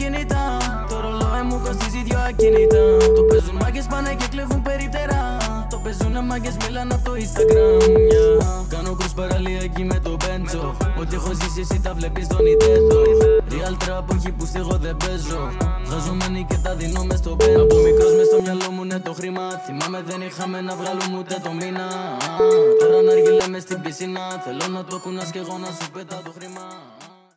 κινητά. Το ρολόι μου κοστίζει 2 ακίνητα. Το παίζουν μάγκες, πάνε και κλέβουν περίπτερα. Το παίζουνε μάγκες, μιλάνε από το Instagram, yeah. Κάνω κρούς παραλία εκεί με το Μπέντσο. Ό,τι έχω ζήσει εσύ τα βλέπεις στο Nintendo. Real trap όχι που εγώ δεν παίζω. Βγάζομαι και τα δίνω μες στο Bento. Από μικρός μες στο μυαλό μου είναι το χρήμα. Θυμάμαι δεν είχαμε να βγάλουμε ούτε το μήνα. Τώρα να αργιλέμε στην πισίνα. Θέλω να το κουνάς κι εγώ να σου πέτα το χρήμα.